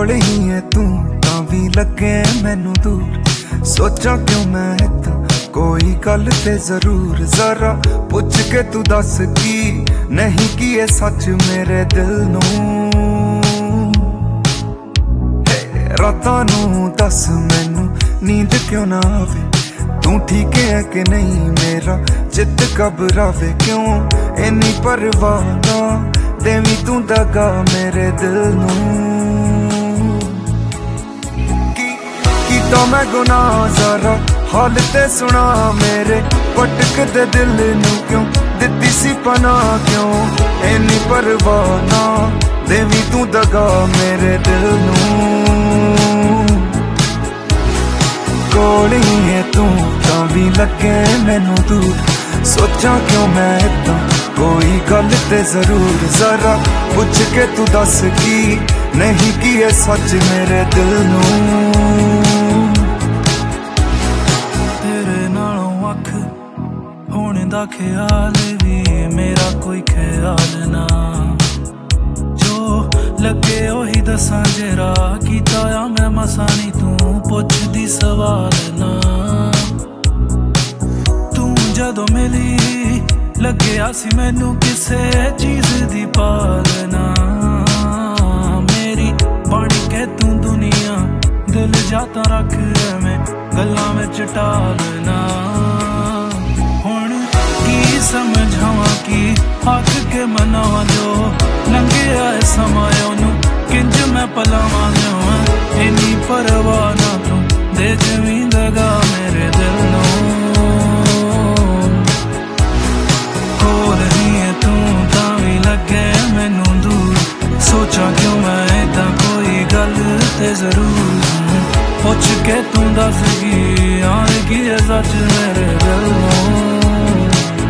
कोल ही है तू तां भी लगे मैनू दूर। सोचा क्यों मैं इत्थां कोई गल ते जरूर, जरा पुछ के तू दस की नहीं की ये सच मेरे दिल नूं। रातां नूं दस मैनू नींद क्यों ना आवे, तू ठीक है कि नहीं मेरा चित घबरावे क्यों इन्नी परवाह ना देवी तू दगा मेरे दिल नूं। कीता मैं गुनाह जरा हाल ते सुना मेरे, भटक दे दिल नूं क्यों दित्ती सी पनाह क्यों इन्नी परवाह ना देवी तू दगा मेरे दिल नूं। कोल ही है तू तां भी लगे मैनू दूर। सोचा क्यों मैं इत्थां कोई गल ते जरूर, जरा पुछ के तू दस की नहीं की ये सच मेरे दिल नूं। तेरे नालों अख होने दा ख्याल भी मेरा कोई ख्याल ना, जो लगे ओही दसां जेरा कीता आ मैं मसां नी तू पुछदी सवाल ना। तू जदों मिली लग्या सी मैनू किसे चीज दी पालना, मेरी बन के तू दुनिया दिल जाता रख मैं गल्लां विच टालना। हुण की समझावां की आख के मनावां जो लंघिया समां ओनू किंज मैं पलावां जो इन्नी परवाह ना तू दे जवीं दगा मेरे दिल नूं। कोल ही है तू तां भी लगे मैनू दूर। सोचा क्यों मैं इत्थां कोई गल ते जरूर, पुछ के तू दस की आन की है सच मेरे दिल नूं।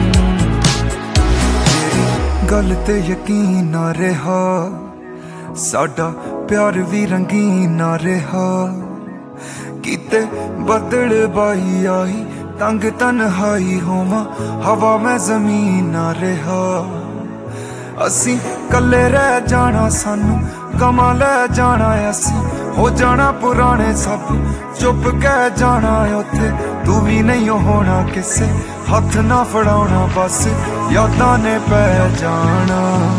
गल ते यकीन ना रहा साडा प्यार भी रंगीन ना रहा, किते बदल बाई आई तंग तन्हाई होवां हवा मैं जमीन ना रहा। असी कल्ले रह जाना सानू गमा लै जाना, असी हो जाना पुराने सब चुप कह जाना उत्थे तू भी नहीं होना किसे हथ ना फड़ाउणा बस यादां ने पै जाना।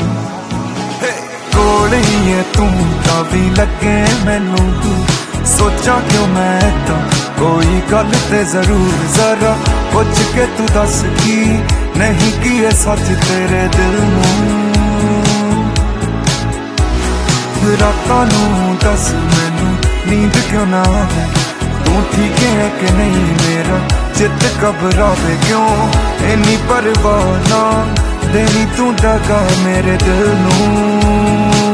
कोल ही है तू तां भी लगे मैनू दूर। सोचा क्यों मैं इत्थां कोई गल ते जरूर, जरा पुछ के तू दस की नहीं की ये सच तेरे दिल नूं। रातां नूं दस मैनू नींद क्यों ना आवे, तू ठीक है कि नहीं मेरा चित घबरावे क्यों इन्नी परवाह ना देनी तू दगा मेरे दिल नूं।